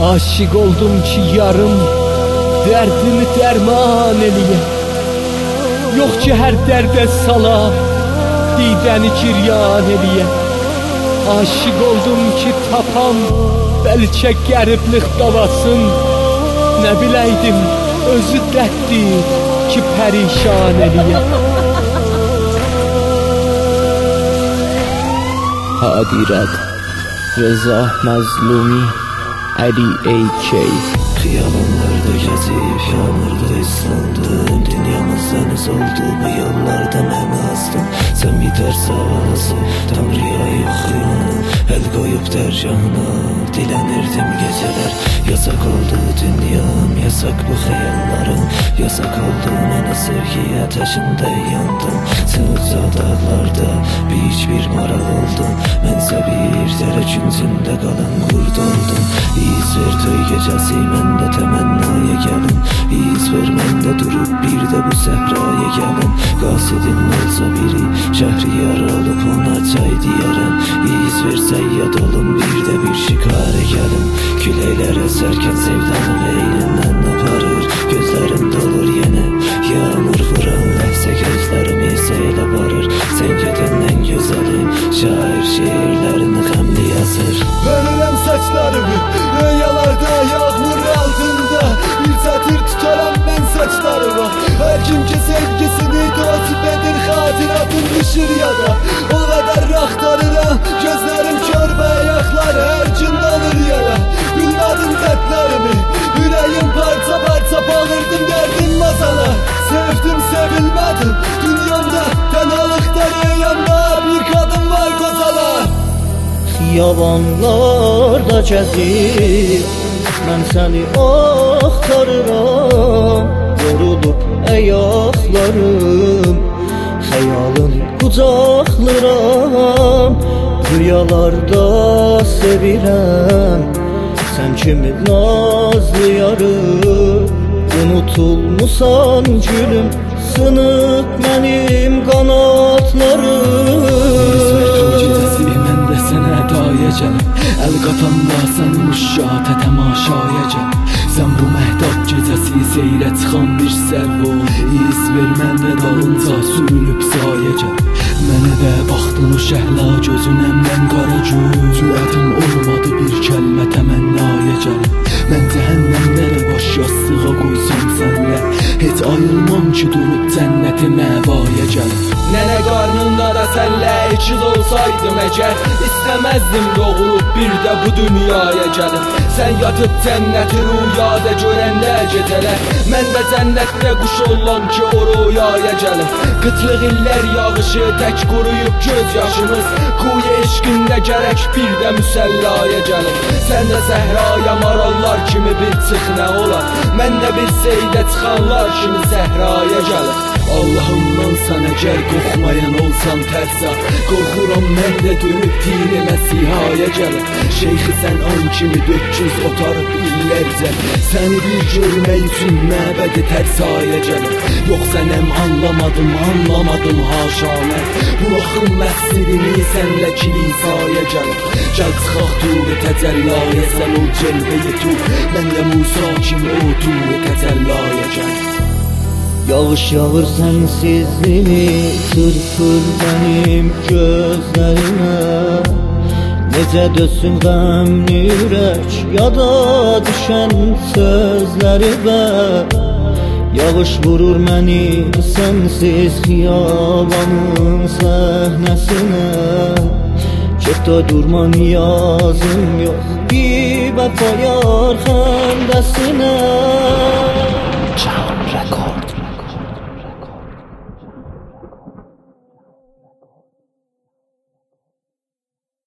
Aşık oldum ki yarım dərdimi dərman eləyə. Yox ki hər dərdə sala didəni giryan eləyə. Aşık oldum ki tapam bəlkə qəriblik davasın. Nə biləydim özü dərddir ki pərişan eləyə. Hadirət Rıza Məzlumi Ali AK. Xiyabonlarda gəzib yanırdı ıslandım. Dünyamız dəniz oldu, bu yollarda mən azdım. Sən bir tərs havası, tam riyayıb xıyana, əl qoyub dərgahına dilənirdim gecələr. Yasak oldu dünyam, yasak bu xəyallarım. Yasak oldu mənə sevgi ateşində yandım. Sən uzaq dağlarda bir maral oldun. Mənsə bir dərə küncündə qalan qurd oldum. İz ver toy gecəsi, mən də təmənnaya gəlin. İz ver mən də durub bir də bu səhraya gəlin. Qasidin olsa biri şəhriyar olub ona çay deyərəm. İz ver səyyad olun bir də bir şikara gəlin. Küləklər əsərkən sevdanı eynindən aparır. Gözlərim dolur yenə yağmur vuran ləhsə, gözlərim isə elə varır. Sən gedəndən gözəlim şair şeirlərini qəmli yazır. Ölürəm saçlarımı rüyalarda yağmur altında. Bir satır tutaram ben saçlarıma. Her kim ki sevgisini tasip edir, xatiratım düşür yada. O kadar axtarıram, gözlerim kör ve ayaklar her gün alır yara. Bilmədim dərdlərimi, yüreğim parça parça bağırdım derdim masala. Sevdim sevilmədim, dünyamda tenhalıqda rüyamda bir kadın var kozala. Yalanlarda gəzir, mən səni axtarıram. Yorulub əyaqlarım, xəyalın qucaqlıram. Rüyalarda sevirəm, sən kimi nazlı yarı. Unutulmusan gülüm, sınıb mənim qanatlarım. Əl qatanda sən müşşatə təmaşaya gəl. Sən bu məhdab gecəsi seyrə çıxan bir sərv ol. İz ver mənə dalınca sürünüb saya gəl. Mənə də baxdın o şəhla gözünəm mən qara göz. Cürətim olmadı bir kəlmə təmənnaya gəl. Mən cəhənnəmlərə baş yastığa qoysam sənlə, heç ayılmam ki dönüb cənnəti məvaya gəl. Nənə qarnında da sənlə ikiz olsaydım əgər, İstəməzdim doğulub bir də bu dünyaya gəlin. Sən yatıb cənnəti rüyada görəndə gecələr, mən də cənnətdə quş ollam ki o rüyaya gəlin. Qıtlıq illər yağışı tək quruyub göz yaşımız, quyu eşqində gərək bir də müsəllaya gəlin. Sən də səhraya marallar kimi bir çıx nə olar, mən də bir seydə çıxanlar kimi səhraya gəlin. Allahımdan sən əgər qorxmayan olsam tərsa, qorxuram mən də dönüb dini məsihaya gəlin. Şeyxi sən an kimi 400 otarıb illərcə, səni bir görmək üçün məbədi tərsaya gəlin. Yox sənəm anlamadım haşanə, buraxım məscidini sənlə kilisaya gəlin. Gəl çıxaq turi təcəllaya, sən ol cəlbəyi tu, mən də Musa kimi o turi təcəllaya gəlin. Yağış yağır sensizliğimi, çırpır benim gözlerime. Necə dösün qəmli ürək, yada düşən sözlərimə. Yağış vurur məni sensiz xiyabanın səhnəsinə. Çəkdə durma niyazım yox, bir vəfa yar xəndəsinə.